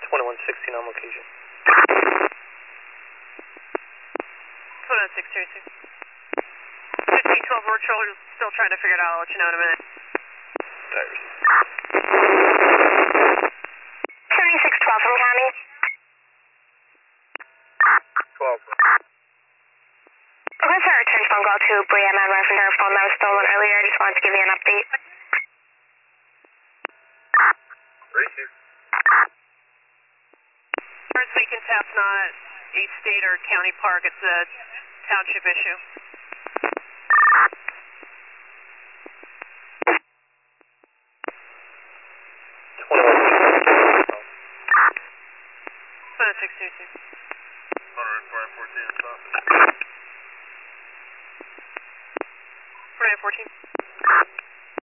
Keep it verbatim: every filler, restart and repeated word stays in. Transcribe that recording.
twenty-one sixteen on location. twenty-one six two two. fifteen twelve virtual, still trying to figure it out. I'll let you know in a minute. Tires. seventy-six twelve from County. twelve. Okay, sir, return phone call to Brianna in reference to her phone that was stolen earlier. I just wanted to give you an update. thirty-two. First week in tap's not a state or county park, it's a township issue. twenty-one six two two. five fourteen, stop. twenty-nine fourteen.